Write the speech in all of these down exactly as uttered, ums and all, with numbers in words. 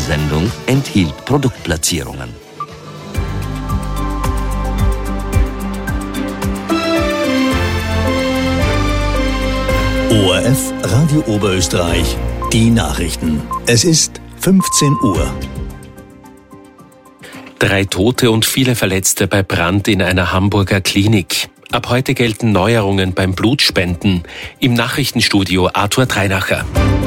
Sendung enthielt Produktplatzierungen. O R F Radio Oberösterreich, die Nachrichten. Es ist fünfzehn Uhr. Drei Tote und viele Verletzte bei Brand in einer Hamburger Klinik. Ab heute gelten Neuerungen beim Blutspenden. Im Nachrichtenstudio Arthur Dreinacher.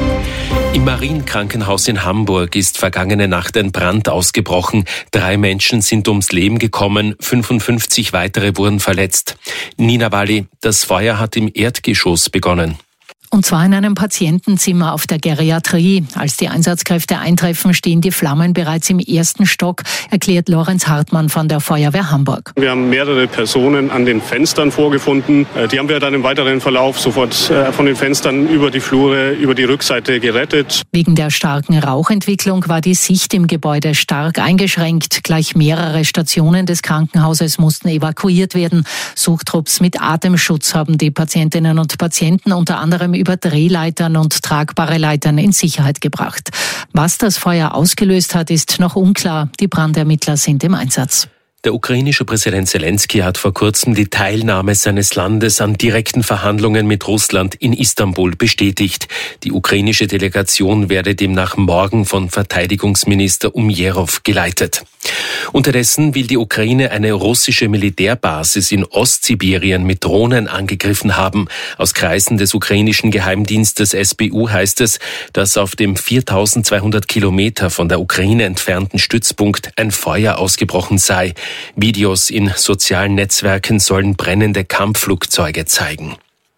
Im Marienkrankenhaus in Hamburg ist vergangene Nacht ein Brand ausgebrochen. Drei Menschen sind ums Leben gekommen, fünfundfünfzig weitere wurden verletzt. Nina Walli, das Feuer hat im Erdgeschoss begonnen. Und zwar in einem Patientenzimmer auf der Geriatrie. Als die Einsatzkräfte eintreffen, stehen die Flammen bereits im ersten Stock, erklärt Lorenz Hartmann von der Feuerwehr Hamburg. Wir haben mehrere Personen an den Fenstern vorgefunden. Die haben wir dann im weiteren Verlauf sofort von den Fenstern über die Flure, über die Rückseite gerettet. Wegen der starken Rauchentwicklung war die Sicht im Gebäude stark eingeschränkt. Gleich mehrere Stationen des Krankenhauses mussten evakuiert werden. Suchtrupps mit Atemschutz haben die Patientinnen und Patienten unter anderem über Drehleitern und tragbare Leitern in Sicherheit gebracht. Was das Feuer ausgelöst hat, ist noch unklar. Die Brandermittler sind im Einsatz. Der ukrainische Präsident Zelensky hat vor kurzem die Teilnahme seines Landes an direkten Verhandlungen mit Russland in Istanbul bestätigt. Die ukrainische Delegation werde demnach morgen von Verteidigungsminister Umjerov geleitet. Unterdessen will die Ukraine eine russische Militärbasis in Ostsibirien mit Drohnen angegriffen haben. Aus Kreisen des ukrainischen Geheimdienstes S B U heißt es, dass auf dem viertausendzweihundert Kilometer von der Ukraine entfernten Stützpunkt ein Feuer ausgebrochen sei. Videos in sozialen Netzwerken sollen brennende Kampfflugzeuge zeigen.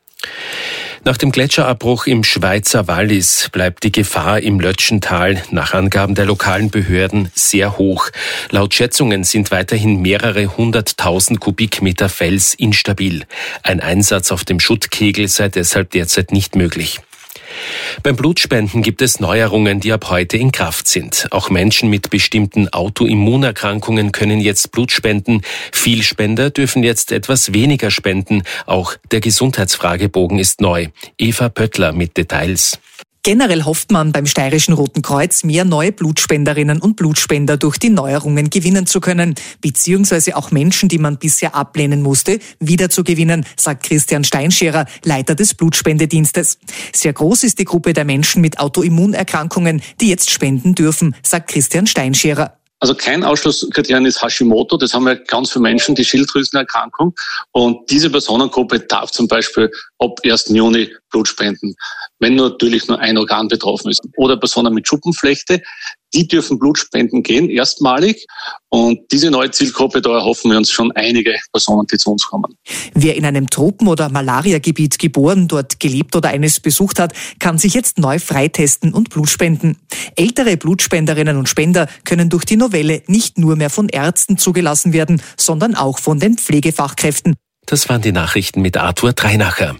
Nach dem Gletscherabbruch im Schweizer Wallis bleibt die Gefahr im Lötschental nach Angaben der lokalen Behörden sehr hoch. Laut Schätzungen sind weiterhin mehrere hunderttausend Kubikmeter Fels instabil. Ein Einsatz auf dem Schuttkegel sei deshalb derzeit nicht möglich. Beim Blutspenden gibt es Neuerungen, die ab heute in Kraft sind. Auch Menschen mit bestimmten Autoimmunerkrankungen können jetzt Blut spenden. Vielspender dürfen jetzt etwas weniger spenden. Auch der Gesundheitsfragebogen ist neu. Eva Pöttler mit Details. Generell hofft man beim Steirischen Roten Kreuz, mehr neue Blutspenderinnen und Blutspender durch die Neuerungen gewinnen zu können, beziehungsweise auch Menschen, die man bisher ablehnen musste, wieder zu gewinnen, sagt Christian Steinscherer, Leiter des Blutspendedienstes. Sehr groß ist die Gruppe der Menschen mit Autoimmunerkrankungen, die jetzt spenden dürfen, sagt Christian Steinscherer. Also kein Ausschlusskriterium ist Hashimoto, das haben ja ganz viele Menschen, die Schilddrüsenerkrankung. Und diese Personengruppe darf zum Beispiel ab ersten Juni Blut spenden, wenn natürlich nur ein Organ betroffen ist. Oder Personen mit Schuppenflechte, die dürfen Blut spenden gehen, erstmalig. Und diese neue Zielgruppe, da erhoffen wir uns schon einige Personen, die zu uns kommen. Wer in einem Tropen- oder Malariagebiet geboren, dort gelebt oder eines besucht hat, kann sich jetzt neu freitesten und Blut spenden. Ältere Blutspenderinnen und Spender können durch die Novelle nicht nur mehr von Ärzten zugelassen werden, sondern auch von den Pflegefachkräften. Das waren die Nachrichten mit Arthur Dreinacher.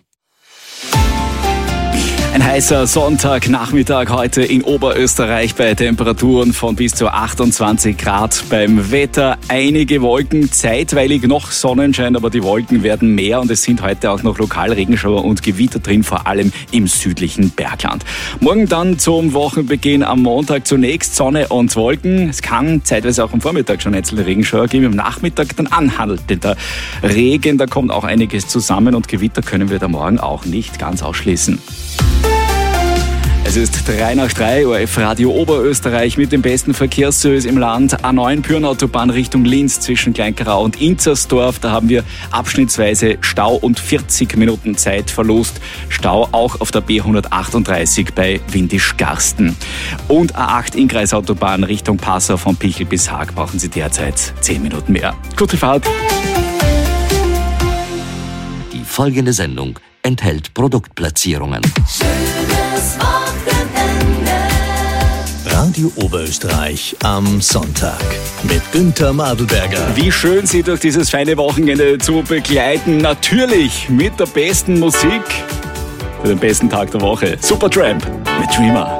Ein heißer Sonntagnachmittag heute in Oberösterreich bei Temperaturen von bis zu achtundzwanzig Grad. Beim Wetter einige Wolken, zeitweilig noch Sonnenschein, aber die Wolken werden mehr und es sind heute auch noch lokal Regenschauer und Gewitter drin, vor allem im südlichen Bergland. Morgen dann zum Wochenbeginn am Montag zunächst Sonne und Wolken. Es kann zeitweise auch am Vormittag schon einzelne Regenschauer geben, am Nachmittag dann anhaltender Regen. Da kommt auch einiges zusammen und Gewitter können wir da morgen auch nicht ganz ausschließen. Es ist drei nach drei, O R F Radio Oberösterreich mit dem besten Verkehrsservice im Land. A neun Pyrenautobahn Richtung Linz zwischen Kleinkarau und Inzersdorf. Da haben wir abschnittsweise Stau und vierzig Minuten Zeitverlust. Stau auch auf der B hundertachtunddreißig bei Windisch-Garsten. Und A acht Innkreisautobahn Richtung Passau von Pichel bis Haag brauchen Sie derzeit zehn Minuten mehr. Gute Fahrt. Die folgende Sendung enthält Produktplatzierungen. Schönes Wochenende. Radio Oberösterreich am Sonntag mit Günther Madelberger. Wie schön Sie durch dieses feine Wochenende zu begleiten. Natürlich mit der besten Musik für den besten Tag der Woche. Supertramp mit Dreamer.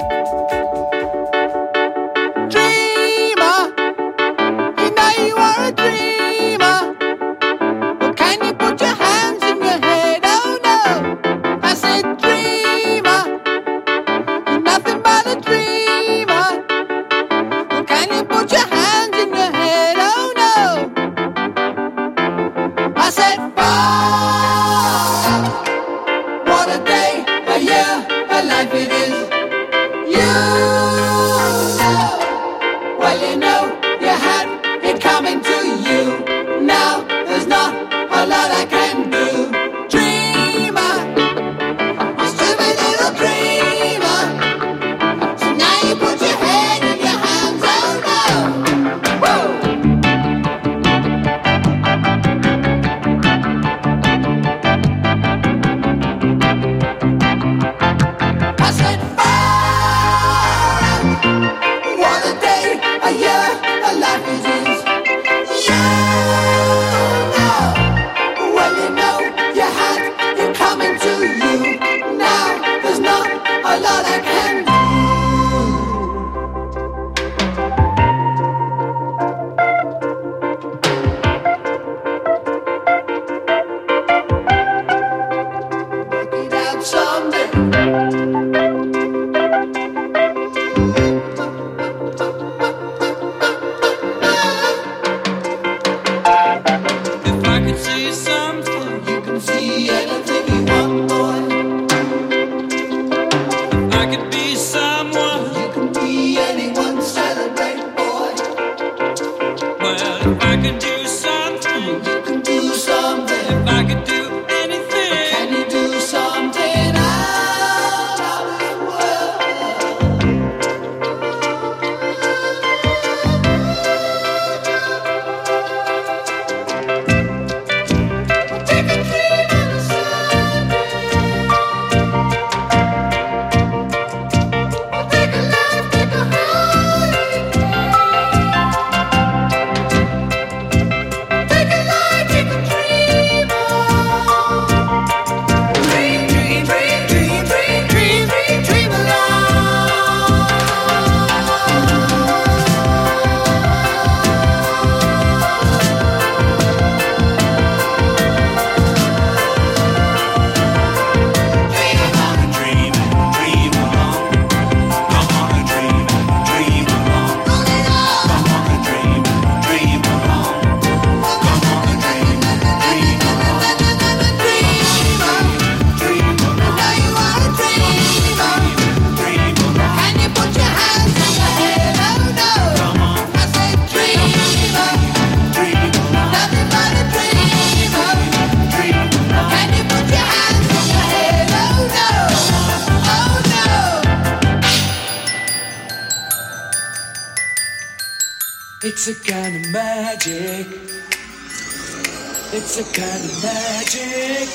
It's a kind of magic. It's a kind of magic.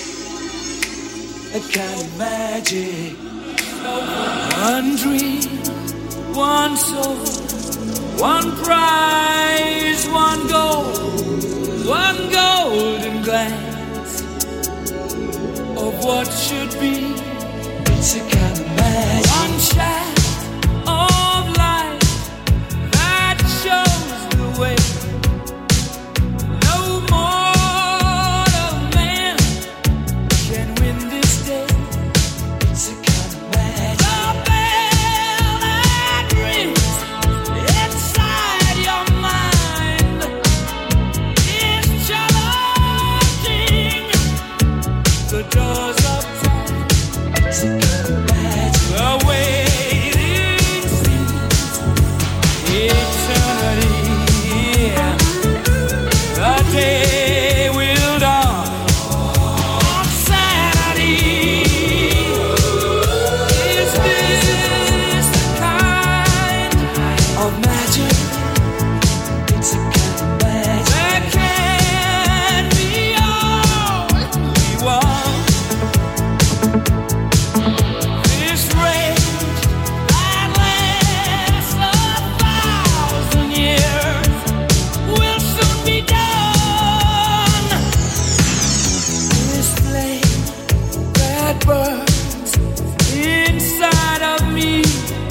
A kind of magic. One dream, one soul, one prize, one goal, one golden glance of what should be. It's a kind of magic. One shaft of light that shows the way. No mortal man can win this day. It's a kind of magic. The bell that rings inside your mind is challenging the doors of time. It's a kind of magic. The waiting seems eternity. The day will dawn on Saturday. Is this the kind of magic? It's a kind of magic that can be all we want. This rage that lasts a thousand years will soon be done. This flame that burns inside of me,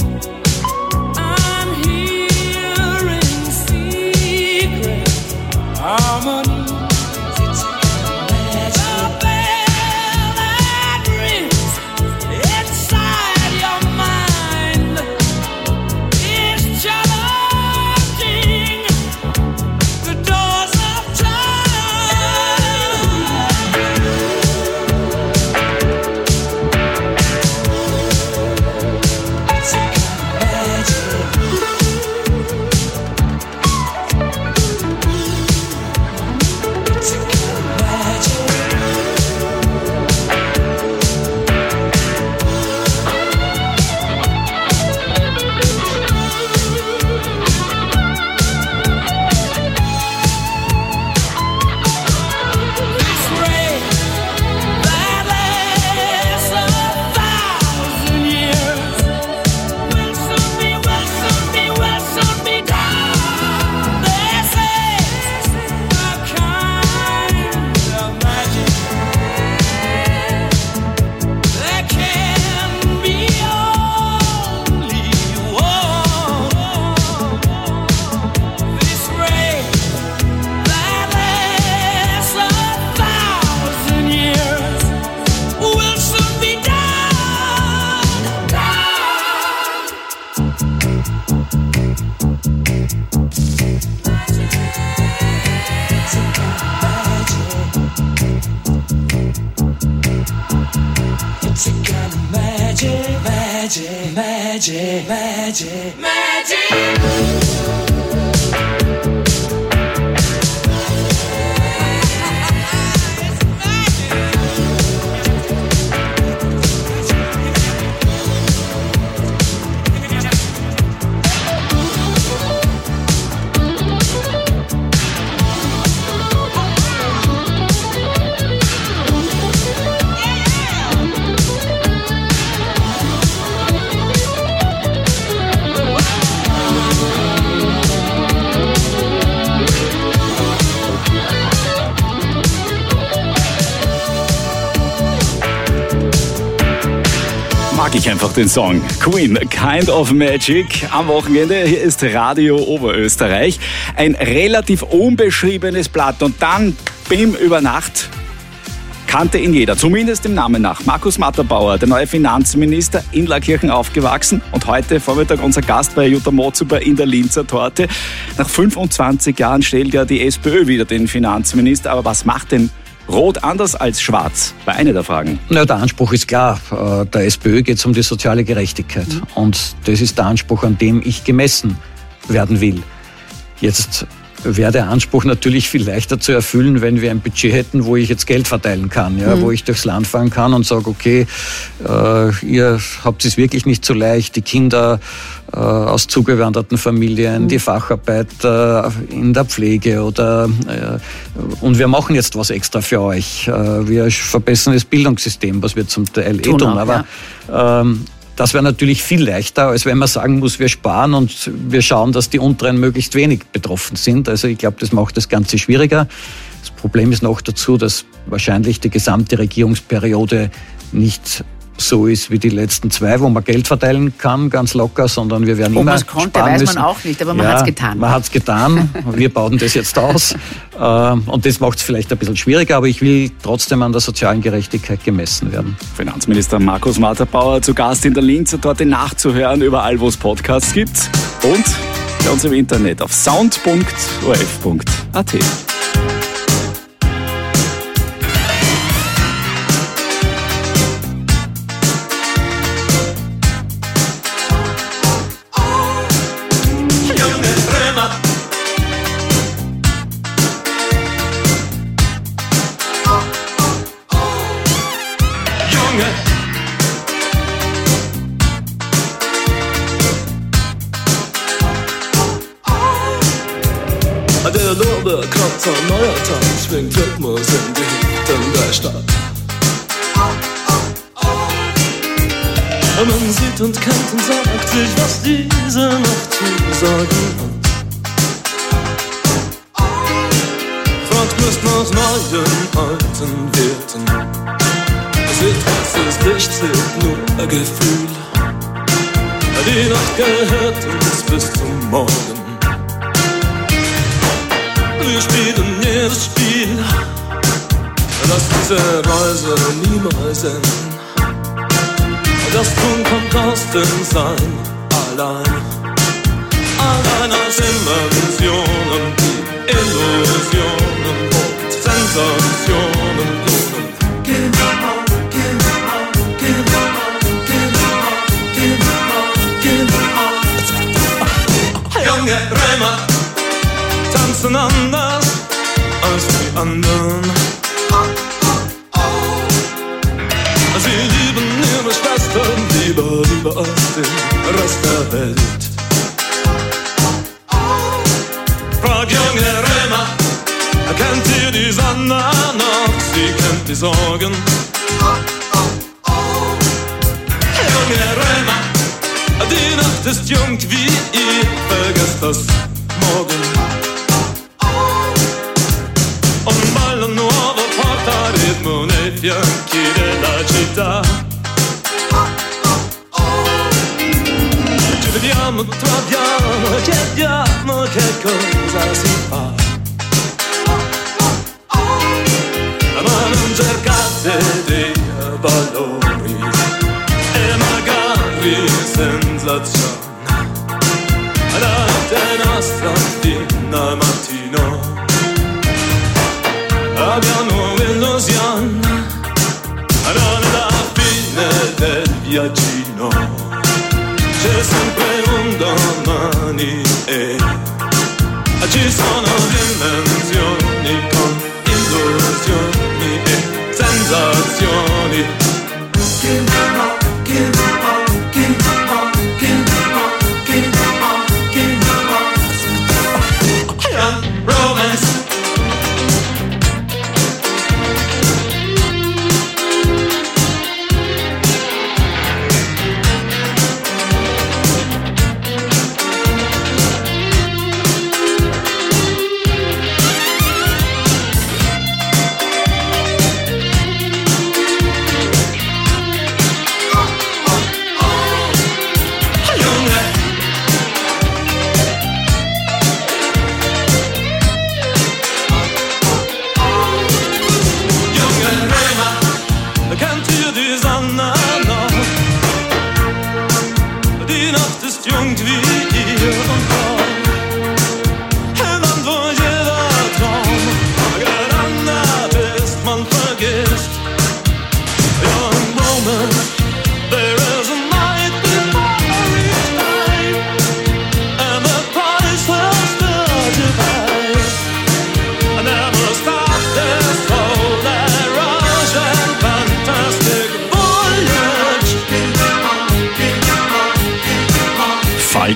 I'm hearing secret harmonies. It's a kind of magic. The bell that rings inside your mind is challenging the doors of time. It's a kind of magic. It's a kind of magic. This rain that lasts a thousand years will soon be, will soon be, will soon be done. This is a kind of magic that can be only one. This rain that lasts a thousand years will soon be done. Done. It's a kind of magic. It's a kind of magic, magic, magic, magic, magic. Mag ich einfach den Song. Queen, Kind of Magic. Am Wochenende, hier ist Radio Oberösterreich. Ein relativ unbeschriebenes Blatt und dann, bim, über Nacht kannte ihn jeder, zumindest dem Namen nach. Markus Matterbauer, der neue Finanzminister, in Laakirchen aufgewachsen und heute Vormittag unser Gast bei Jutta Mozuber in der Linzer Torte. Nach fünfundzwanzig Jahren stellt ja die SPÖ wieder den Finanzminister. Aber was macht denn Rot anders als Schwarz? War eine der Fragen. Na, der Anspruch ist klar. Der SPÖ geht es um die soziale Gerechtigkeit. Mhm. Und das ist der Anspruch, an dem ich gemessen werden will. Jetzt wäre der Anspruch natürlich viel leichter zu erfüllen, wenn wir ein Budget hätten, wo ich jetzt Geld verteilen kann, ja, mhm. wo ich durchs Land fahren kann und sage, okay, äh, ihr habt es wirklich nicht so leicht, die Kinder äh, aus zugewanderten Familien, mhm. die Facharbeiter in der Pflege oder äh, und wir machen jetzt was extra für euch. Äh, wir verbessern das Bildungssystem, was wir zum Teil eh tun, tun aber ja. ähm, das wäre natürlich viel leichter, als wenn man sagen muss, wir sparen und wir schauen, dass die Unteren möglichst wenig betroffen sind. Also ich glaube, das macht das Ganze schwieriger. Das Problem ist noch dazu, dass wahrscheinlich die gesamte Regierungsperiode nicht so ist wie die letzten zwei, wo man Geld verteilen kann, ganz locker, sondern wir werden Ob immer man es konnte, sparen weiß müssen. man auch nicht, aber man ja, hat es getan. Man hat es getan, wir bauen das jetzt aus und das macht es vielleicht ein bisschen schwieriger, aber ich will trotzdem an der sozialen Gerechtigkeit gemessen werden. Finanzminister Markus Matterbauer zu Gast in der Linz, dort nachzuhören, überall wo es Podcasts gibt und bei uns im Internet auf sound punkt o f punkt a t. Der Lorbeerkratzer, neuer Tag, schwingt Rhythmus in die Hüften der Stadt. Man sieht und kennt und sagt sich, was diese Nacht zu sagen hat. Fragt Lust nach neuen, alten Werten. Sieht, was ist nicht, zählt nur ein Gefühl. Die Nacht gehört uns bis zum Morgen. Wir spielen jedes Spiel, lass diese Reise niemals enden. Das Tun kommt aus dem Sein, allein. Allein aus Immersionen, die Illusionen und Sensationen lohnen. Give up, give up, give up, give up, give up, give up. Junge Römer tanzen anders als die anderen. Sie lieben ihre Schwestern lieber, lieber als den Rest der Welt. Frag junge Römer, kennt ihr die Sonne noch? Sie kennt die Sorgen. Junge Römer, die Nacht ist jung wie ihr, vergesst das morgen. Un ballo nuovo porta ritmo nei fianchi della città. Ci vediamo, troviamo, chiediamo che cosa si fa. Ma non cercate dei balloni e magari sensazioni. La notte nostra fino al mattino. Abbiamo un'illusione, non è la fine del viaggino. C'è sempre un domani e ci sono dimensioni con illusioni e sensazioni. Give up, give up, give up, give up, give up, give up. Young romance.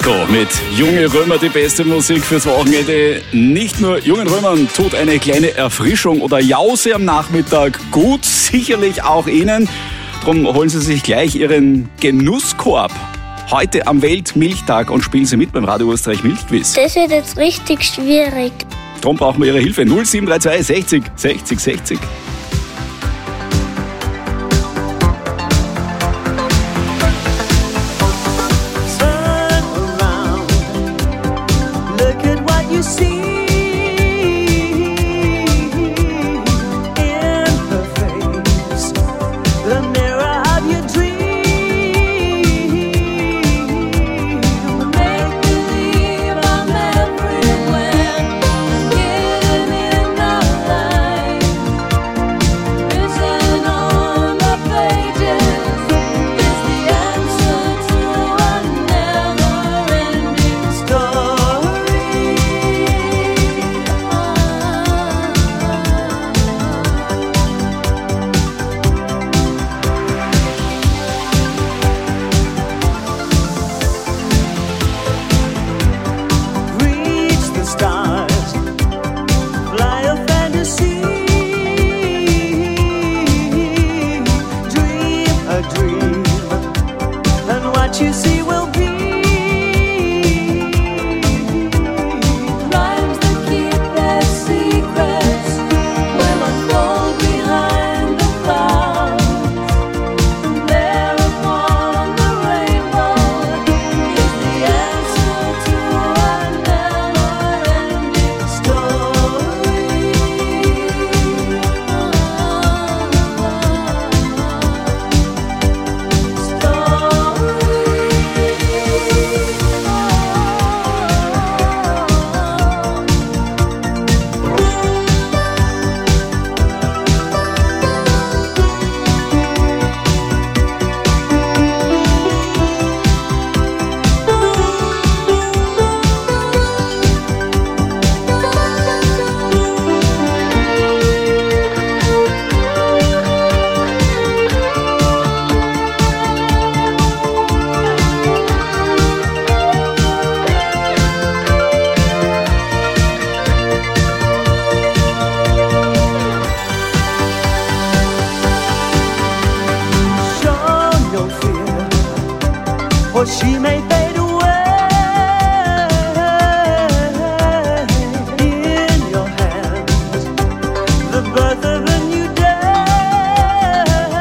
Heiko mit Junge Römer, die beste Musik fürs Wochenende. Nicht nur jungen Römern tut eine kleine Erfrischung oder Jause am Nachmittag gut, sicherlich auch Ihnen. Drum holen Sie sich gleich Ihren Genusskorb. Heute am Weltmilchtag und spielen Sie mit beim Radio Österreich Milchquiz. Das wird jetzt richtig schwierig. Drum brauchen wir Ihre Hilfe. null sieben drei zwei sechzig sechzig sechzig. She may fade away in your hands, the birth of a new day.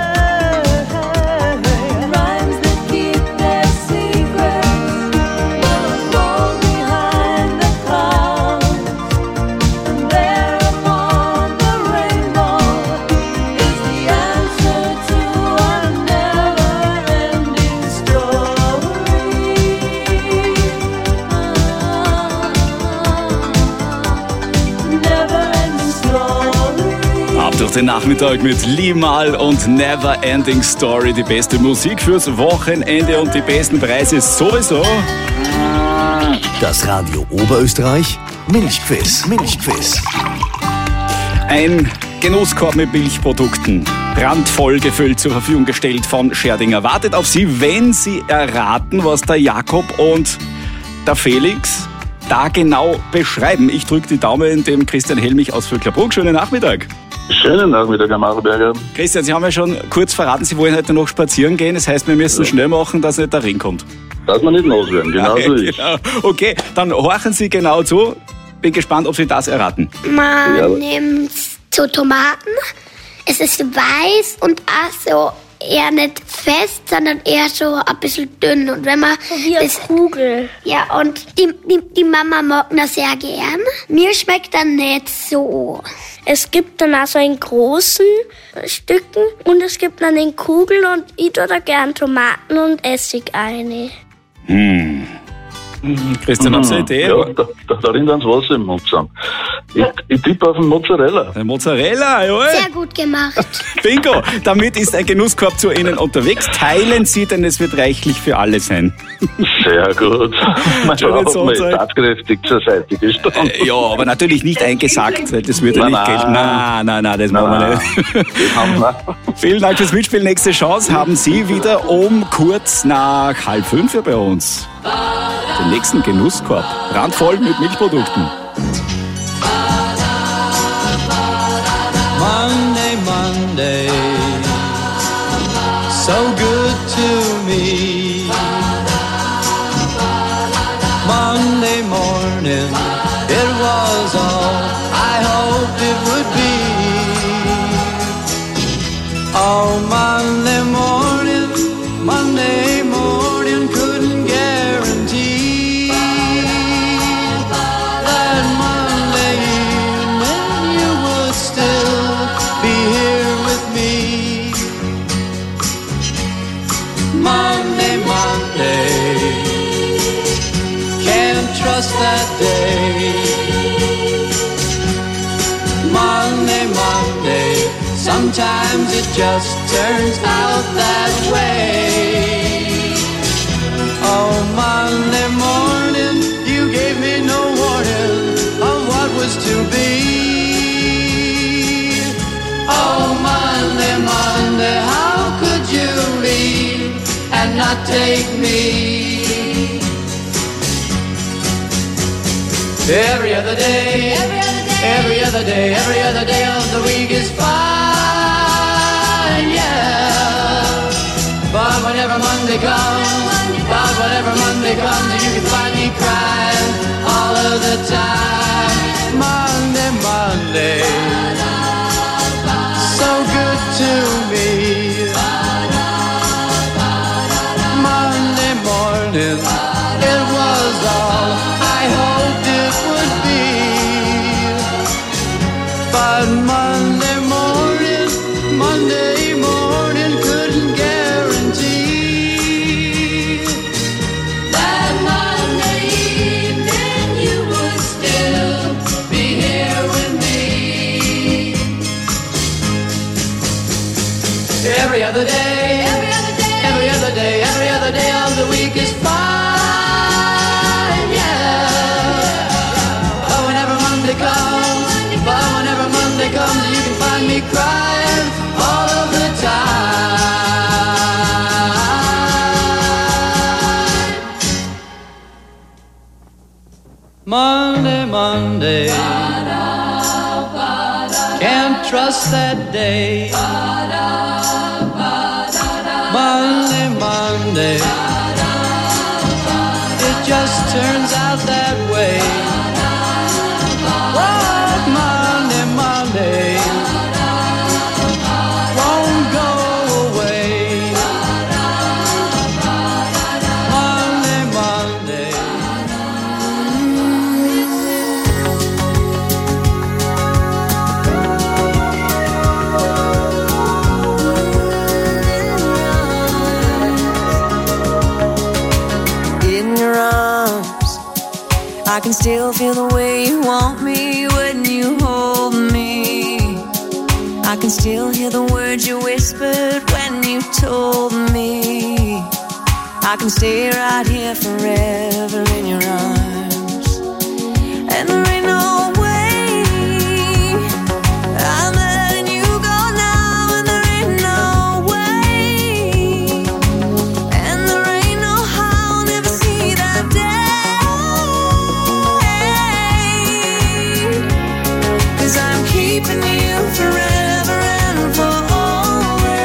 Rhymes that keep their secrets will fall behind the clouds, and there upon the rainbow is the answer to a never-ending story. Durch den Nachmittag mit Limal und Never Ending Story. Die beste Musik fürs Wochenende und die besten Preise sowieso. Das Radio Oberösterreich Milchquiz. Milchquiz. Ein Genusskorb mit Milchprodukten, randvoll gefüllt, zur Verfügung gestellt von Scherdinger. Wartet auf Sie, wenn Sie erraten, was der Jakob und der Felix da genau beschreiben. Ich drücke die Daumen dem Christian Helmich aus Vöcklerbruck. Schönen Nachmittag. Schönen Nachmittag, Herr Marberger. Christian, Sie haben ja schon kurz verraten, Sie wollen heute noch spazieren gehen. Das heißt, wir müssen ja schnell machen, dass nicht der Regen kommt. Dass wir nicht nass werden, genau so ist. Genau. Okay, dann horchen Sie genau zu. Bin gespannt, ob Sie das erraten. Man Ja. nimmt so Tomaten. Es ist weiß und auch so eher nicht fest, sondern eher so ein bisschen dünn. Und wenn man wie eine Kugel. Ja, und die, die, die Mama mag das sehr gern. Mir schmeckt dann nicht so. Es gibt dann auch so in großen Stücken und es gibt dann in Kugeln und ich tue da gern Tomaten und Essig rein. Hm. Christian, haben Sie eine Idee? Ja, da, da, da rinnt ans Wasser im Mund zusammen. Ich, ich tippe auf den Mozzarella. Der Mozzarella, jawohl. Sehr gut gemacht. Bingo, damit ist ein Genusskorb zu Ihnen unterwegs. Teilen Sie, denn es wird reichlich für alle sein. Sehr gut. Mein Schönen Frau hat mir Sonntag. tatkräftig zur Seite gestanden. Äh, ja, aber natürlich nicht eingesagt, weil das würde Nein, nicht nein. gelten. Nein, nein, nein, das machen wir Nein, nicht. Das haben wir. Vielen Dank fürs Mitspielen. Nächste Chance haben Sie wieder um kurz nach halb fünf hier bei uns. Den nächsten Genusskorb, randvoll mit Milchprodukten. Monday, Monday, so good to me. Monday morning, it was all I hoped it would be. Oh, Monday morning, Monday morning, couldn't guarantee that Monday evening you would still be here with me. Monday, Monday, can't trust that day. Monday, Monday, sometimes it just turns out that way. Oh, Monday morning, you gave me no warning of what was to be. Oh, Monday, Monday, how could you leave and not take me? Every other day, every other day, every other day, every other day of the week is fine, yeah. But whenever Monday comes, but whenever Monday comes, you can find me crying all of the time. Monday, Monday, so good to me. Monday morning, it was all I hoped it would be. But Monday morning, Monday morning, couldn't guarantee that Monday evening you would still be here with me. Every other day, every other day, every other day, every other day of the week is fine, yeah. But whenever Monday comes, but whenever Monday comes, you can find me crying all of the time. Monday, Monday, can't trust that day. Monday, Monday, it just turns out that way. What Monday, Monday, won't go away. Monday, Monday. In your arms, I can still feel the way you want me when you hold me. I can still hear the words you whispered when you told me. I can stay right here forever in your arms. And there ain't no way I'm letting you go now. And there ain't no way, and there ain't no how I'll never see that day. 'Cause I'm keeping you forever and for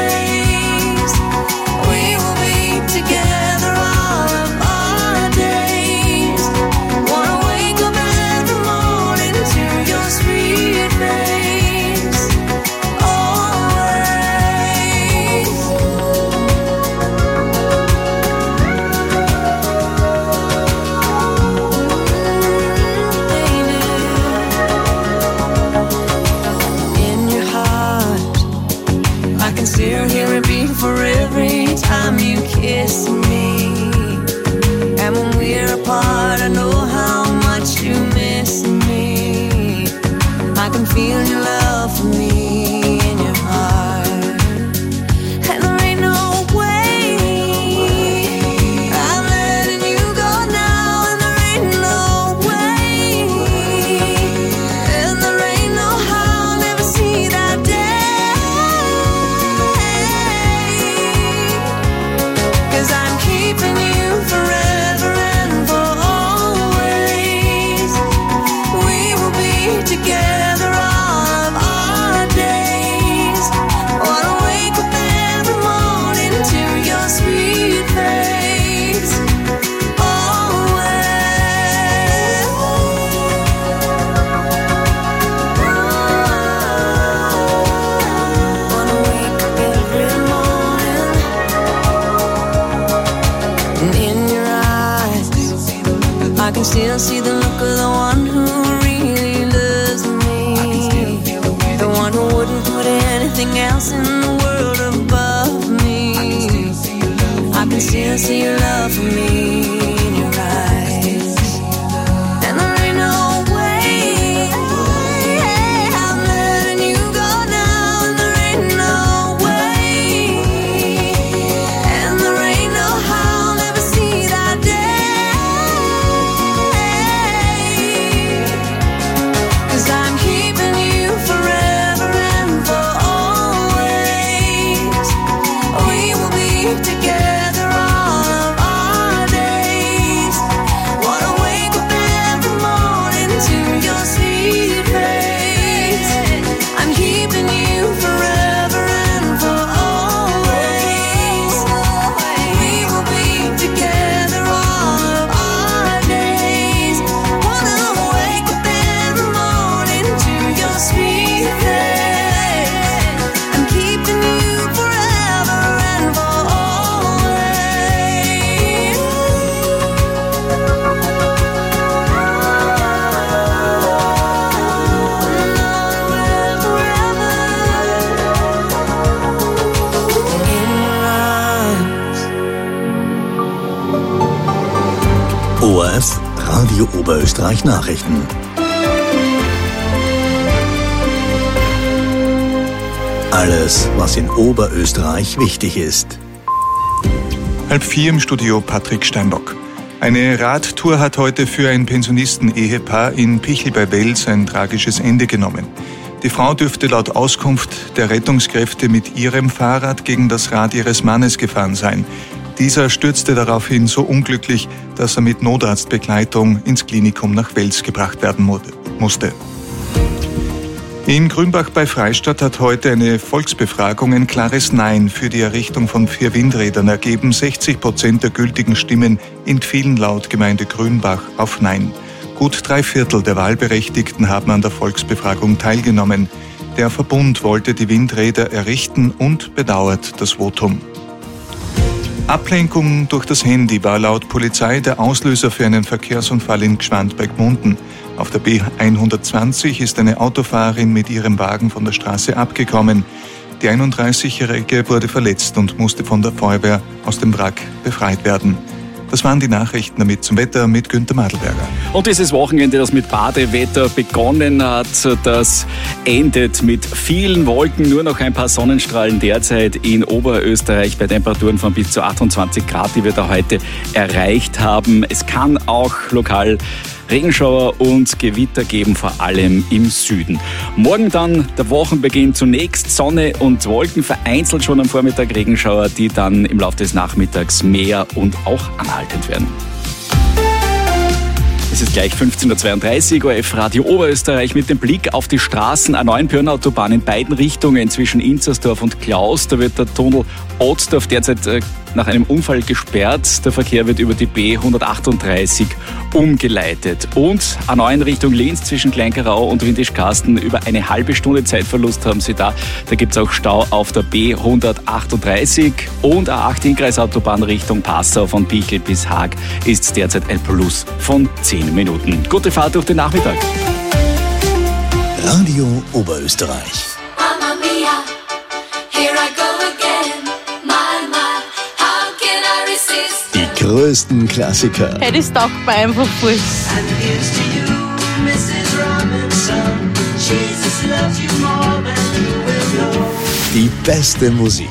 always. We will be together all of our days. can still see the look of the one who really loves me. The one who wouldn't put anything else in the world above me. I can still see your love for me in your eyes. And there ain't no way I'm letting you go now. And there ain't no way. And there ain't no how I'll never see that day. 'Cause I'm keeping you forever and for always. We will be together all of our days. Wanna wake up every morning to your sweet face. I'm keeping you forever and for always. We will be together all of our days. Wanna wake up every morning to your sweet face. I'm keeping you forever and for always. O R F Radio Oberösterreich Nachrichten. Alles, was in Oberösterreich wichtig ist. Halb vier im Studio Patrick Steinbock. Eine Radtour hat heute für ein Pensionisten-Ehepaar in Pichel bei Wels ein tragisches Ende genommen. Die Frau dürfte laut Auskunft der Rettungskräfte mit ihrem Fahrrad gegen das Rad ihres Mannes gefahren sein. Dieser stürzte daraufhin so unglücklich, dass er mit Notarztbegleitung ins Klinikum nach Wels gebracht werden musste. In Grünbach bei Freistadt hat heute eine Volksbefragung ein klares Nein für die Errichtung von vier Windrädern ergeben. sechzig Prozent der gültigen Stimmen entfielen laut Gemeinde Grünbach auf Nein. Gut drei Viertel der Wahlberechtigten haben an der Volksbefragung teilgenommen. Der Verbund wollte die Windräder errichten und bedauert das Votum. Ablenkung durch das Handy war laut Polizei der Auslöser für einen Verkehrsunfall in Gschwand bei Gmunden. Auf der B hundertzwanzig ist eine Autofahrerin mit ihrem Wagen von der Straße abgekommen. Die einunddreißigjährige wurde verletzt und musste von der Feuerwehr aus dem Wrack befreit werden. Das waren die Nachrichten, damit zum Wetter mit Günther Madelberger. Und dieses Wochenende, das mit Badewetter begonnen hat, das endet mit vielen Wolken, nur noch ein paar Sonnenstrahlen derzeit in Oberösterreich bei Temperaturen von bis zu achtundzwanzig Grad, die wir da heute erreicht haben. Es kann auch lokal Regenschauer und Gewitter geben, vor allem im Süden. Morgen dann der Wochenbeginn, zunächst Sonne und Wolken, vereinzelt schon am Vormittag Regenschauer, die dann im Laufe des Nachmittags mehr und auch anhaltend werden. Es ist gleich fünfzehn Uhr zweiunddreißig, O R F Radio Oberösterreich mit dem Blick auf die Straßen. A neun Pirnautobahn in beiden Richtungen zwischen Inzersdorf und Klaus. Da wird der Tunnel Otzdorf derzeit äh, nach einem Unfall gesperrt. Der Verkehr wird über die B hundertachtunddreißig umgeleitet. Und A neun Richtung Linz zwischen Kleinkarau und Windischgarsten. Über eine halbe Stunde Zeitverlust haben Sie da. Da gibt es auch Stau auf der B hundertachtunddreißig. Und A acht Inkreisautobahn Richtung Passau von Pichel bis Haag ist derzeit ein Plus von zehn Minuten. Gute Fahrt durch den Nachmittag. Radio Oberösterreich. Mamma mia, here I go again. My, my, how can I resist? Die größten Klassiker. Hey, das taugt mir einfach voll. And here's to you, Missus Robinson. Jesus loves you more than you will know. Die beste Musik.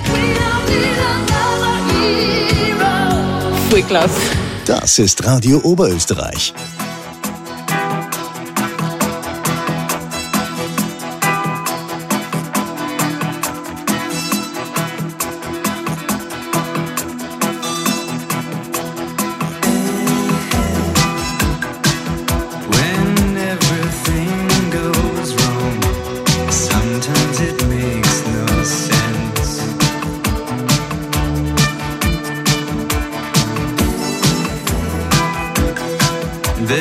Voll klasse. Das ist Radio Oberösterreich. There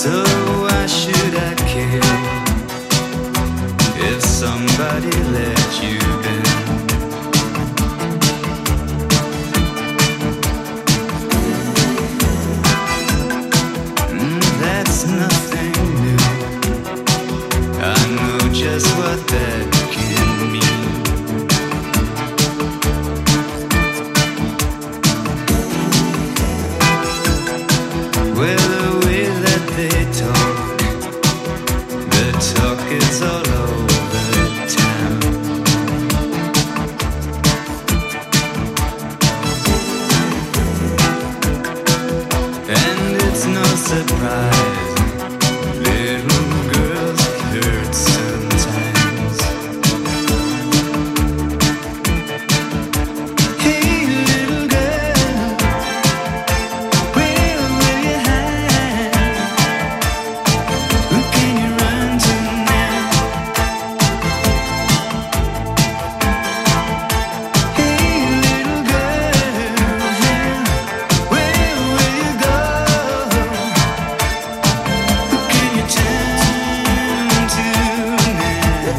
So why should I care if somebody let you down? That's nothing new. I know just what that can mean. Well, the way that they talk, the talk is all over town. And it's no surprise little girls hurt sometimes. Hey little girl, where will you hide? Who can you run to now? Hey little girl, where will you go? Can you turn to now?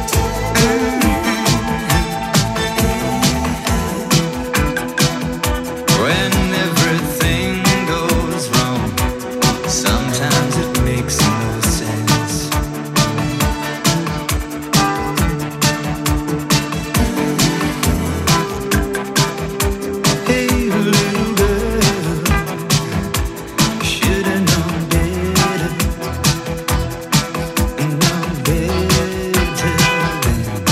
When everything goes wrong, sometimes it makes no sense. Hey little girl, should've known better, known better than.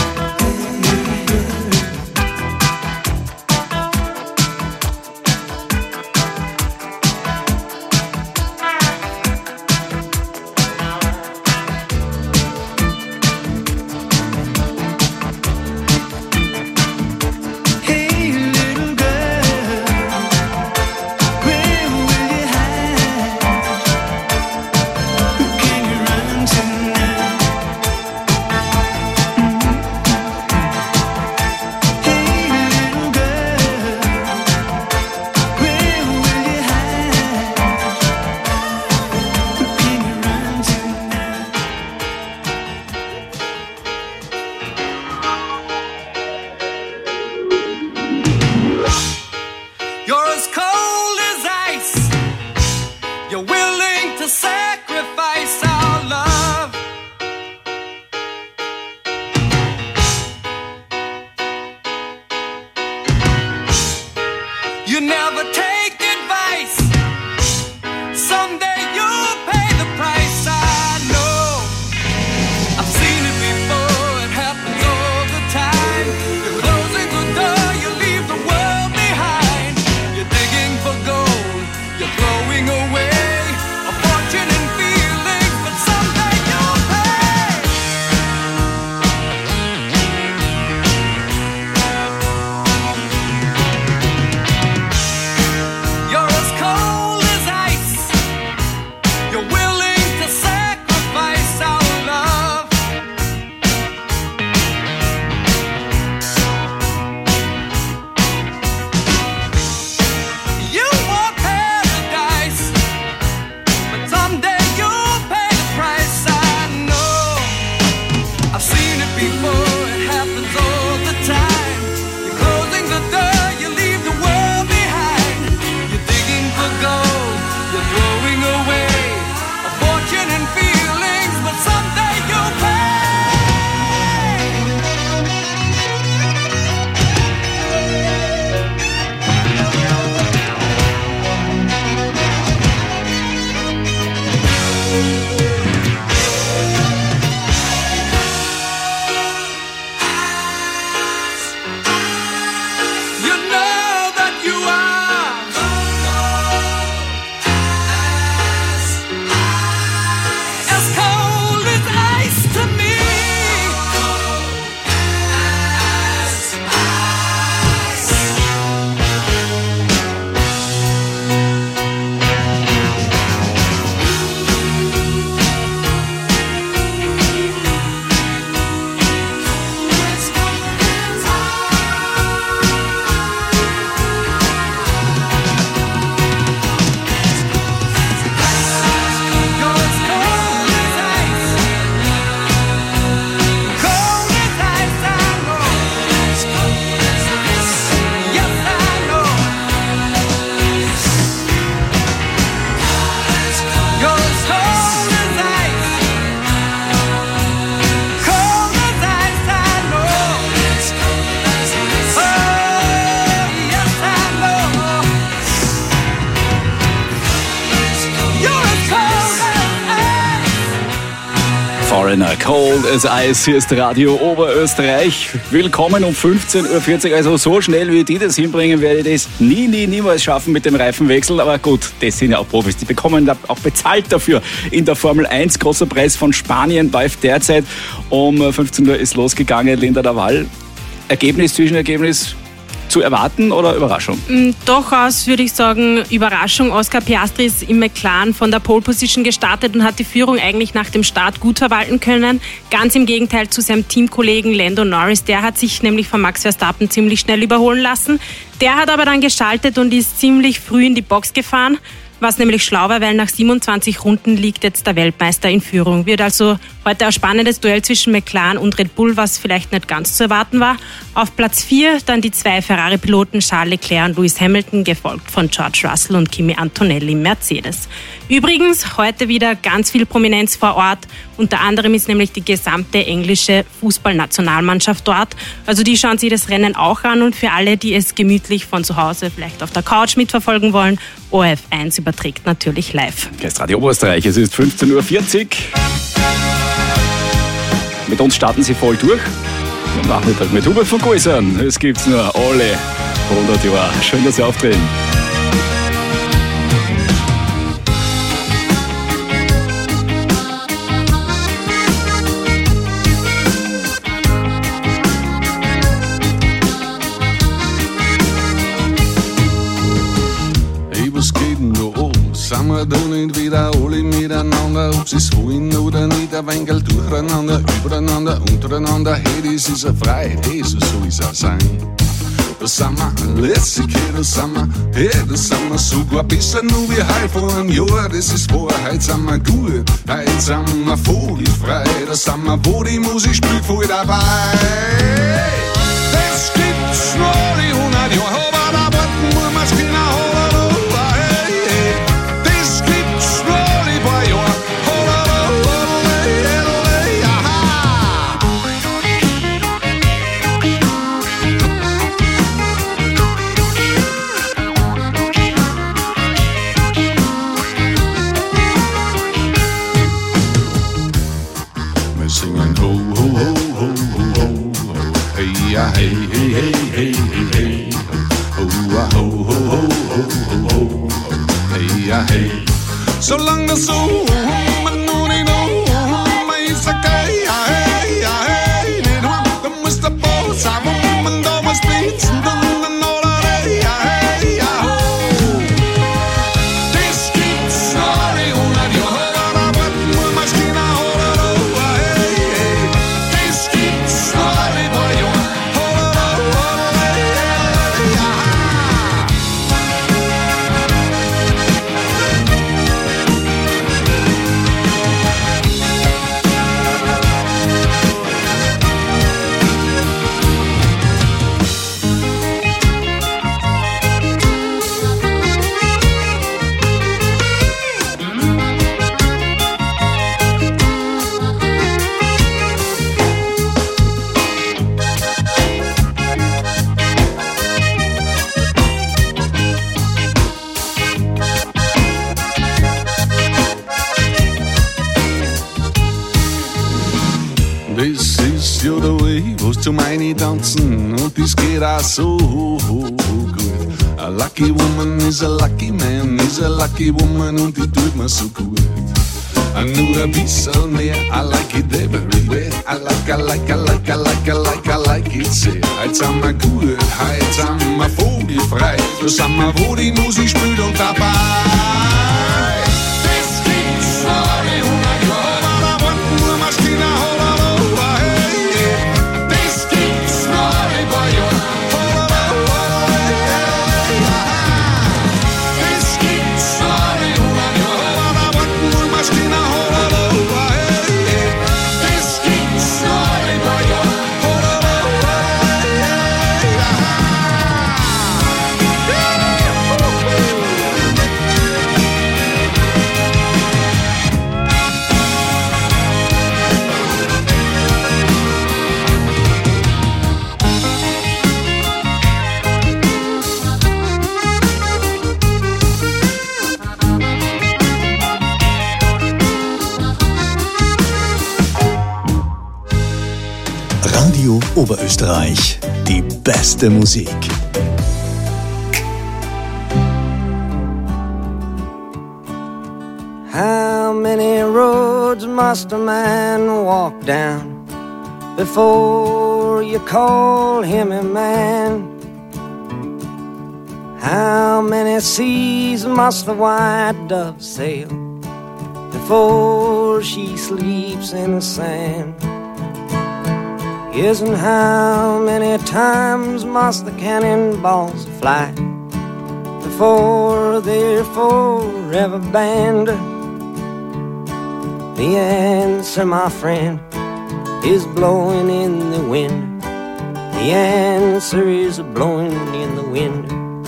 Hey little girl, where will you hide? Who can you run to now? Hey little girl, where will you hide? Who can you run to now? You're as cold as ice. You're willing to sacrifice our love. You never take advice. Someday you'll pay the price. I know. I've seen it before. It happens all the time. You're closing the door. You leave the world behind. You're digging for gold. You're throwing away a fortune and feelings, but Foreigner, Cold as Ice, hier ist Radio Oberösterreich. Willkommen um fünfzehn Uhr vierzig, also so schnell wie die das hinbringen, werde ich das nie, nie, niemals schaffen mit dem Reifenwechsel. Aber gut, das sind ja auch Profis, die bekommen auch bezahlt dafür. In der Formel eins, großer Preis von Spanien läuft derzeit. Um fünfzehn Uhr ist losgegangen, Linda Daval. Ergebnis, Zwischenergebnis zu erwarten oder Überraschung? Durchaus würde ich sagen, Überraschung. Oscar Piastri ist im McLaren von der Pole Position gestartet und hat die Führung eigentlich nach dem Start gut verwalten können. Ganz im Gegenteil zu seinem Teamkollegen Lando Norris. Der hat sich nämlich von Max Verstappen ziemlich schnell überholen lassen. Der hat aber dann geschaltet und ist ziemlich früh in die Box gefahren. Was nämlich schlau war, weil nach siebenundzwanzig Runden liegt jetzt der Weltmeister in Führung. Wird also heute ein spannendes Duell zwischen McLaren und Red Bull, was vielleicht nicht ganz zu erwarten war. Auf Platz vier dann die zwei Ferrari-Piloten Charles Leclerc und Lewis Hamilton, gefolgt von George Russell und Kimi Antonelli im Mercedes. Übrigens heute wieder ganz viel Prominenz vor Ort. Unter anderem ist nämlich die gesamte englische Fußballnationalmannschaft dort. Also die schauen sich das Rennen auch an, und für alle, die es gemütlich von zu Hause vielleicht auf der Couch mitverfolgen wollen, O R F eins überträgt natürlich live. Hier ist Radio Oberösterreich, es ist fünfzehn Uhr vierzig. Mit uns starten Sie voll durch. Am Nachmittag mit Hubert von Geusern. Es gibt's nur alle hundert Jahre. Schön, dass Sie auftreten. Sind wir da nicht wieder alle miteinander, ob sie's wollen oder nicht, ein wenig durcheinander, übereinander, untereinander, hey, das ist eine Freiheit, hey, so soll es auch sein. Da sind wir lässig, hey, da sind wir, hey, da sind wir sogar besser nur wie heute vor einem Jahr, das ist wahr, heute sind wir gut, heute sind wir vogelfrei, da sind wir, wo die Musik spielt, voll dabei. Das gibt's noch die hundert Jahre, aber da warten wir mal genau. Ja, hey, hey, hey, hey, hey, hey, oh, ah, ho, ho, ho, ho, ho, ho, hey, ja, hey. Solange das so, man nur nicht know, man ist okay, ja, hey, ja, hey, dann muss der Boss haben, wo man da was blitzen, dann oder hey, ja, hey, ja, ho. Das gibt's noch nicht hundert Jahre, aber warten wir mal genau, oder hey, hey, das gibt's noch nicht hundert Jahre. Das ist ja der Way, was zum Eine tanzen, und das geht auch so gut. A lucky woman is a lucky man, is a lucky woman, und die tut mir so gut. Nur ein bisschen mehr, I like it everywhere. I like, I like, I like, I like, I like, I like it sehr. Heute sind wir gut, heute sind wir vogelfrei. Da sind wir, wo die Musik spielt und dabei. Das gibt's noch nicht hundert Jahre, aber warten wir mal genau. Das gibt's noch ein paar Jahre. Das gibt's noch nicht hundert Jahre, aber warten wir mal genau. Das gibt's noch ein paar Jahre. Radio Oberösterreich. Die beste Musik. How many roads must a man walk down before you call him a man? How many seas must the white dove sail before she sleeps in the sand? Yes, and how many times must the cannonballs fly before they're forever banned? The answer, my friend, is blowing in the wind. The answer is blowing in the wind.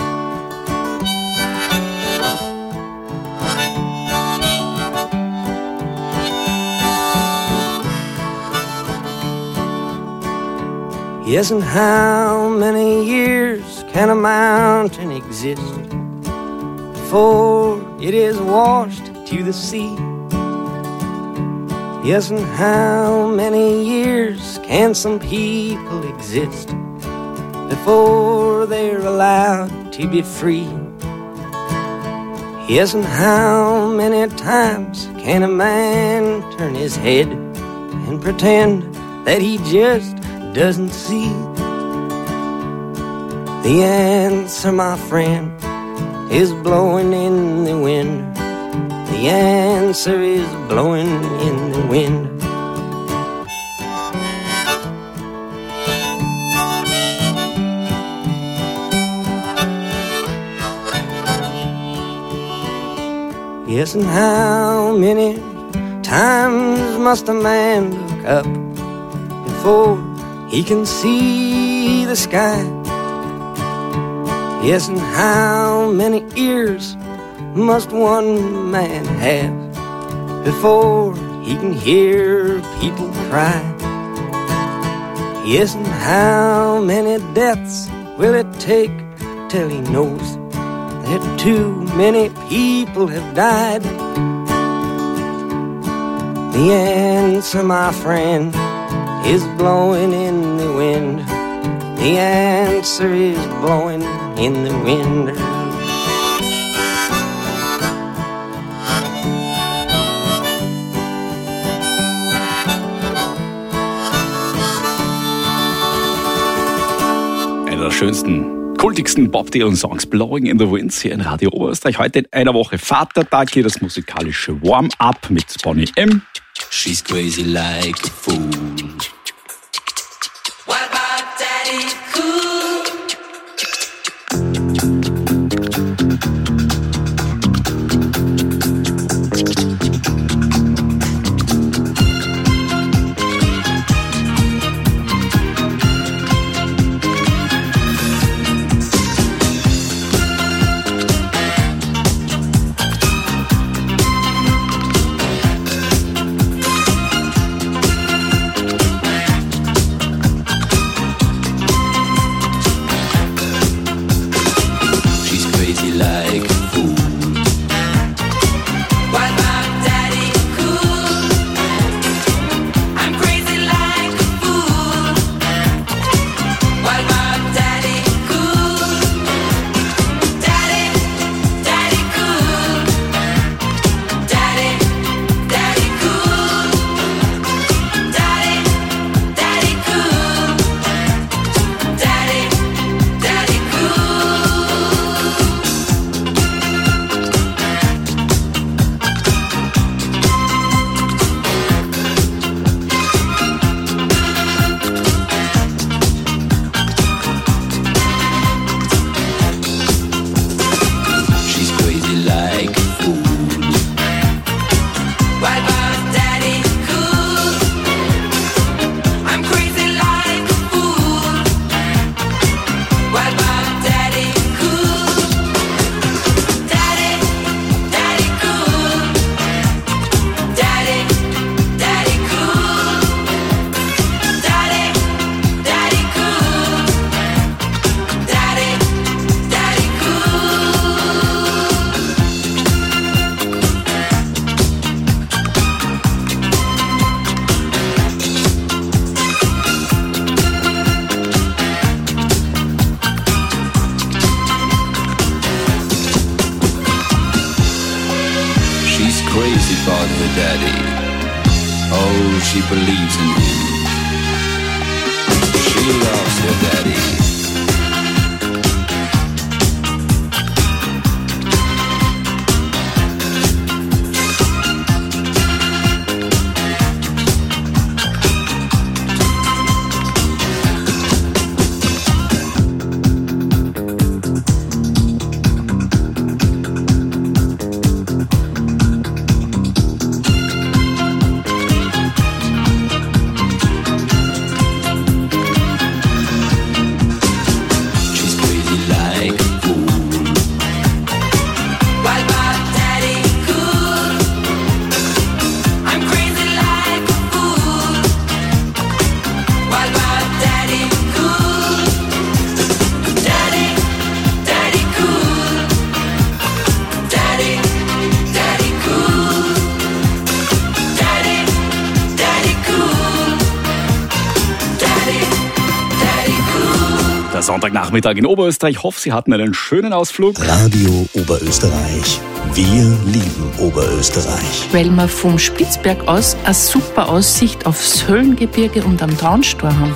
Yes, and how many years can a mountain exist before it is washed to the sea? Yes, and how many years can some people exist before they're allowed to be free? Yes, and how many times can a man turn his head and pretend that he just doesn't see? The answer, my friend, is blowing in the wind. The answer is blowing in the wind. Yes, and how many times must a man look up before he can see the sky? Yes, and how many ears must one man have before he can hear people cry? Yes, and how many deaths will it take till he knows that too many people have died? The answer, my friend, is blowing in the wind. The answer is blowing in the wind. Einer der schönsten, kultigsten Bob-Dylan-Songs, Blowing in the Wind, hier in Radio Oberösterreich. Heute in einer Woche Vatertag, hier das musikalische Warm-Up mit Bonnie M. She's crazy like a fool. What about Daddy Cool? crazy about her daddy. Oh, she believes in him. She loves her daddy. Sonntagnachmittag in Oberösterreich. Ich hoffe, Sie hatten einen schönen Ausflug. Radio Oberösterreich. Wir lieben Oberösterreich. Weil wir vom Spitzberg aus eine super Aussicht aufs Höhlengebirge und am Traunstein haben.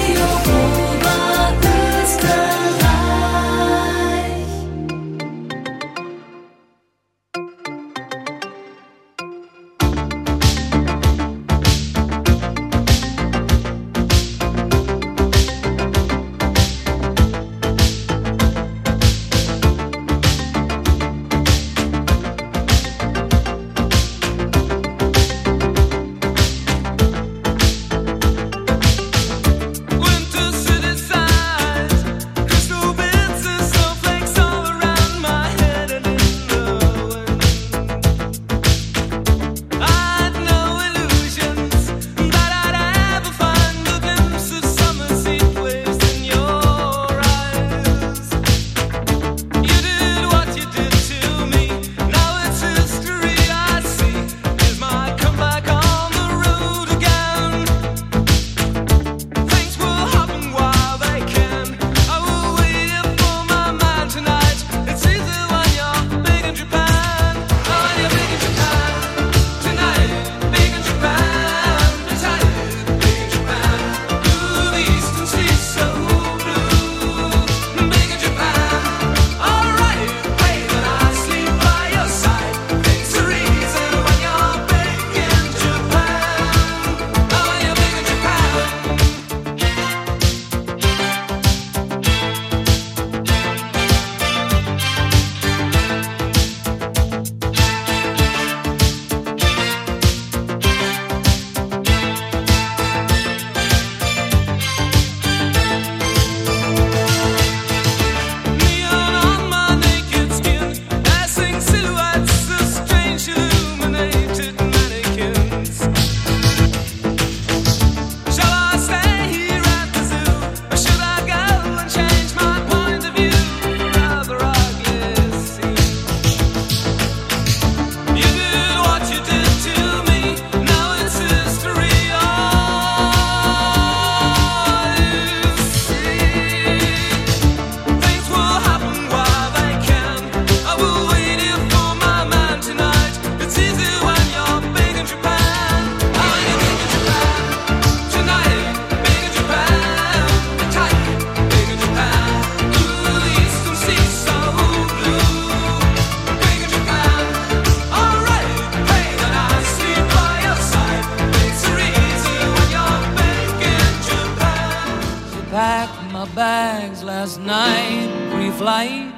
bags last night, pre-flight.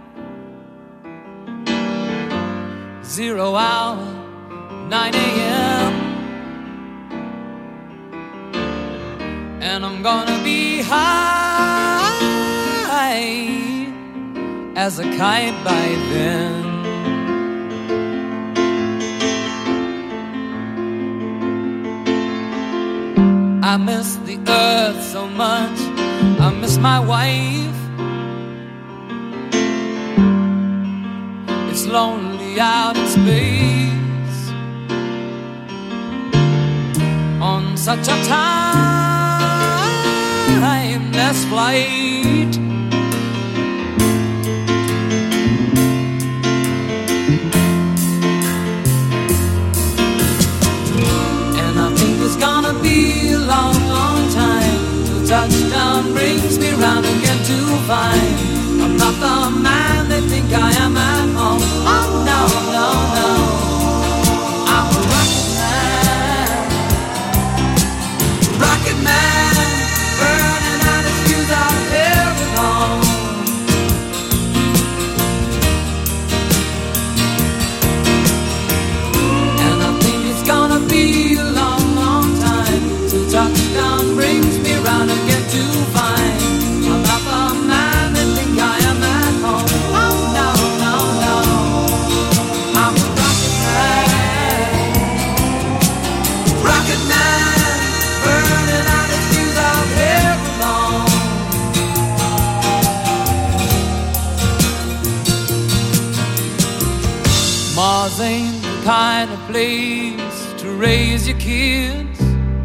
Zero hour, nine a.m. And I'm gonna be high as a kite by then. I miss the earth so much, I miss my wife. It's lonely out in space on such a timeless flight. touchdown brings me round again to find I'm not the man they think I am at home. Oh no, no, no, I'm a rocket man, rocket man, burning out his fuse out here alone. And I think it's gonna be a long, long time till touchdown brings me round again to find I'm not the man they think I am at home. Oh no, no, no, I'm a rocket man, rocket man, burning out his fuse out here alone. Mars ain't the kind of place to raise your kids.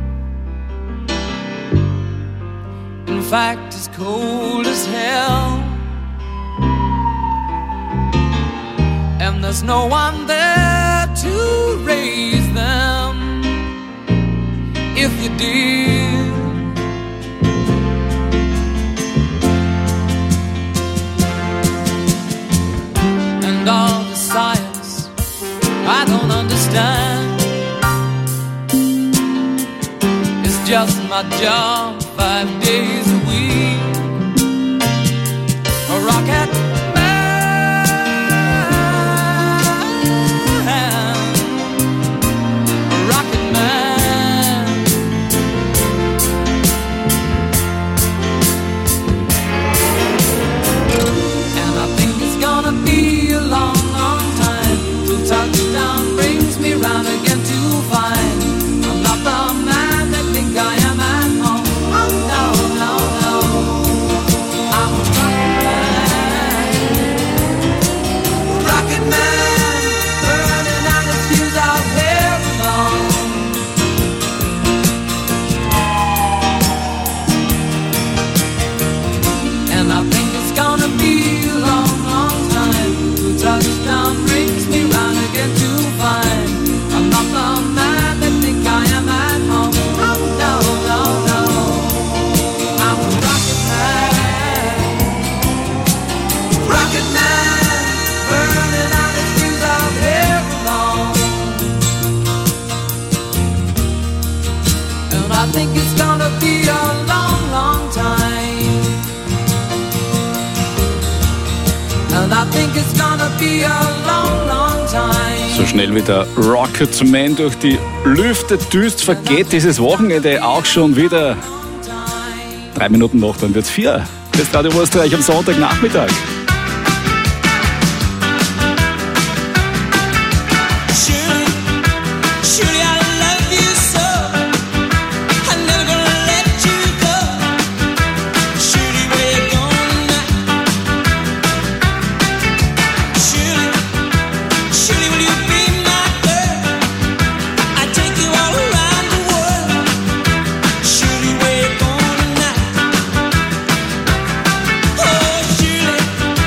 In fact, it's cold as hell, and there's no one there to raise them if you did. And all the science I don't understand, it's just my job five days a week. A rocket man, a rocket man. And I think it's gonna be a long, long time till touchdown brings me round again to find I'm not the man that think I am at home. Oh no, no, no, I'm a rocket man, rocket man, burning out his fuse out here alone. And I think it's gonna be a long, long time till touchdown brings me round again to find I'm not the man that think I am at home. Oh no, no, no, I'm a rocket man, rocket man, burning out his fuse out here alone. And I think it's gonna be a long, long time. And I think it's gonna be a long, long time. So schnell wie der Rocketman durch die Lüfte düst, vergeht dieses Wochenende auch schon wieder. Drei Minuten noch, dann wird's vier. Das ist Radio Österreich am Sonntagnachmittag. Surely I love you so, I'm never gonna let you go. Surely where you going now? Surely, surely will you be my girl? I take you all around the world. Surely where you going now? Oh, surely,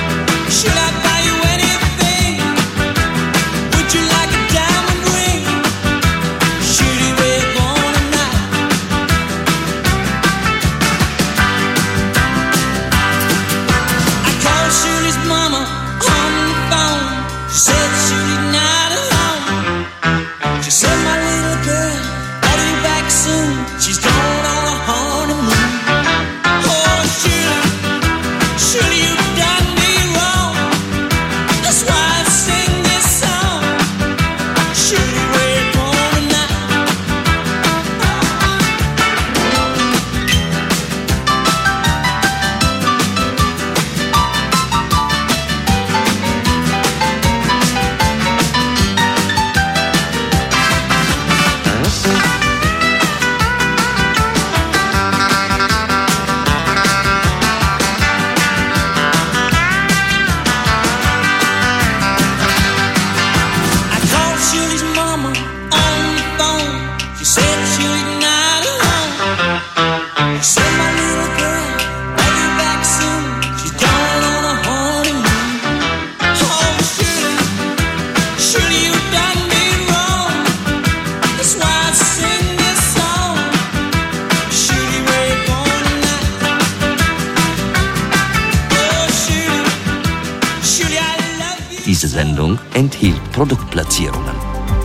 Sendung enthielt Produktplatzierungen.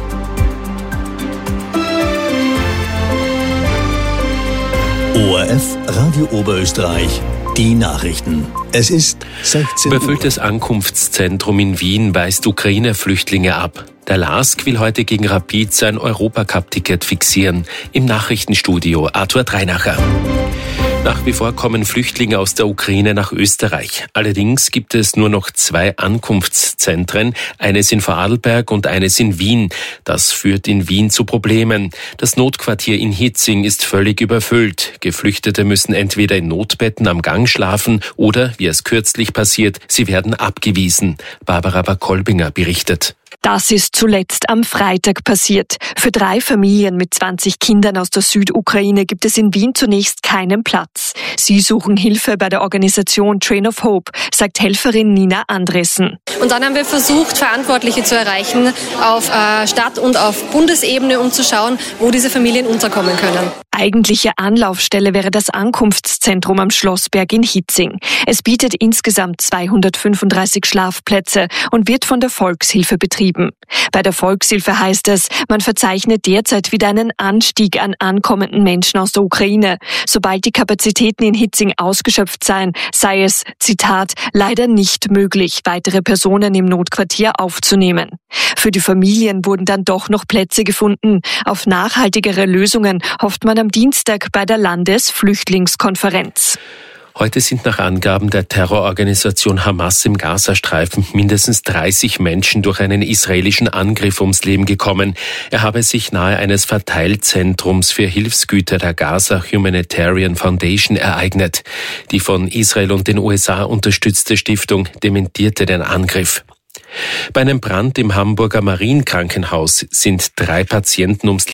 O R F Radio Oberösterreich, die Nachrichten. Es ist sechzehn Uhr. Überfülltes Ankunftszentrum in Wien weist Ukraine-Flüchtlinge ab. Der LASK will heute gegen Rapid sein Europacup-Ticket fixieren. Im Nachrichtenstudio Arthur Dreinacher. Nach wie vor kommen Flüchtlinge aus der Ukraine nach Österreich. Allerdings gibt es nur noch zwei Ankunftszentren, eines in Vorarlberg und eines in Wien. Das führt in Wien zu Problemen. Das Notquartier in Hitzing ist völlig überfüllt. Geflüchtete müssen entweder in Notbetten am Gang schlafen oder, wie es kürzlich passiert, sie werden abgewiesen. Barbara Bakolbinger berichtet. Das ist zuletzt am Freitag passiert. Für drei Familien mit zwanzig Kindern aus der Südukraine gibt es in Wien zunächst keinen Platz. Sie suchen Hilfe bei der Organisation Train of Hope, sagt Helferin Nina Andresen. Und dann haben wir versucht, Verantwortliche zu erreichen auf äh, Stadt- und auf Bundesebene, um zu schauen, wo diese Familien unterkommen können. Eigentliche Anlaufstelle wäre das Ankunftszentrum am Schlossberg in Hitzing. Es bietet insgesamt zweihundertfünfunddreißig Schlafplätze und wird von der Volkshilfe betrieben. Bei der Volkshilfe heißt es, man verzeichnet derzeit wieder einen Anstieg an ankommenden Menschen aus der Ukraine. Sobald die Kapazitäten in Hitzing ausgeschöpft seien, sei es, Zitat, leider nicht möglich, weitere Personen im Notquartier aufzunehmen. Für die Familien wurden dann doch noch Plätze gefunden. Auf nachhaltigere Lösungen hofft man am Dienstag bei der Landesflüchtlingskonferenz. Heute sind nach Angaben der Terrororganisation Hamas im Gazastreifen mindestens dreißig Menschen durch einen israelischen Angriff ums Leben gekommen. Er habe sich nahe eines Verteilzentrums für Hilfsgüter der Gaza Humanitarian Foundation ereignet. Die von Israel und den U S A unterstützte Stiftung dementierte den Angriff. Bei einem Brand im Hamburger Marienkrankenhaus sind drei Patienten ums